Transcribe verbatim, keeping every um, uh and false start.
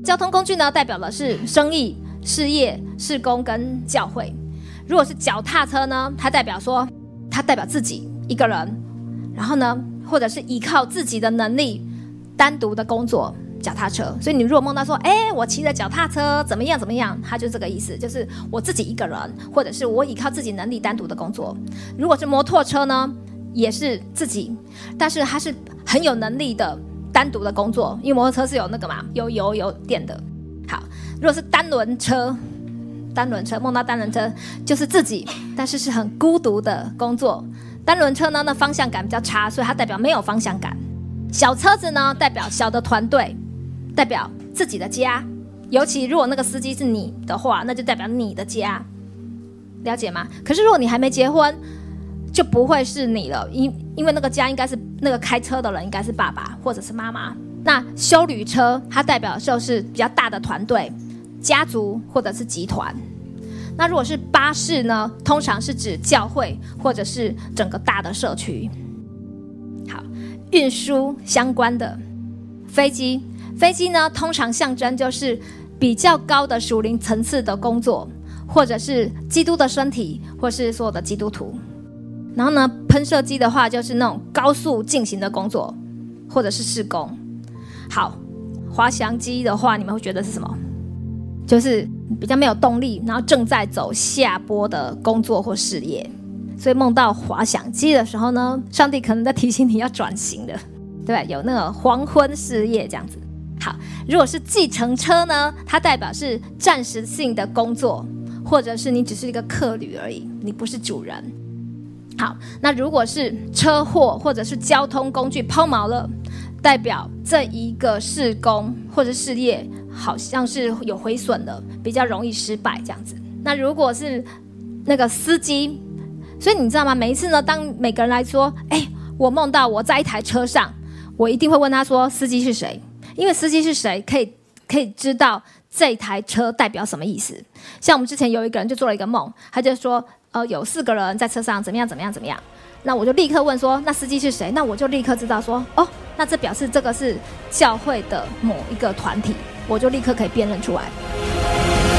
交通工具呢，代表的是生意、事业、事工跟教会。如果是脚踏车呢，它代表说，它代表自己一个人，然后呢，或者是依靠自己的能力单独的工作，脚踏车。所以你如果梦到说，哎，我骑着脚踏车怎么样怎么样，它就这个意思，就是我自己一个人，或者是我依靠自己能力单独的工作。如果是摩托车呢，也是自己，但是它是很有能力的单独的工作，因为摩托车是有那个嘛，有油有电的。好，如果是单轮车，单轮车梦到单轮车就是自己，但是是很孤独的工作。单轮车呢，那方向感比较差，所以它代表没有方向感。小车子呢，代表小的团队，代表自己的家。尤其如果那个司机是你的话，那就代表你的家，了解吗？可是如果你还没结婚，就不会是你了，因因为那个家应该是那个开车的人应该是爸爸或者是妈妈。那休旅车它代表的就是比较大的团队、家族或者是集团。那如果是巴士呢，通常是指教会或者是整个大的社区。好，运输相关的飞机，飞机呢通常象征就是比较高的属灵层次的工作，或者是基督的身体，或是所有的基督徒。然后呢，喷射机的话就是那种高速进行的工作，或者是施工。好，滑翔机的话，你们会觉得是什么？就是比较没有动力，然后正在走下坡的工作或事业。所以梦到滑翔机的时候呢，上帝可能在提醒你要转型的，对吧？有那个黄昏事业这样子。好，如果是计程车呢，它代表是暂时性的工作，或者是你只是一个客旅而已，你不是主人。好，那如果是车祸或者是交通工具抛锚了，代表这一个事工或者事业好像是有毁损的，比较容易失败这样子。那如果是那个司机，所以你知道吗？每一次呢，当每个人来说，哎，我梦到我在一台车上，我一定会问他说，司机是谁？因为司机是谁，可以可以知道这台车代表什么意思。像我们之前有一个人就做了一个梦，他就说，呃，有四个人在车上，怎么样怎么样怎么样。那我就立刻问说，那司机是谁？那我就立刻知道说，哦，那这表示这个是教会的某一个团体，我就立刻可以辨认出来。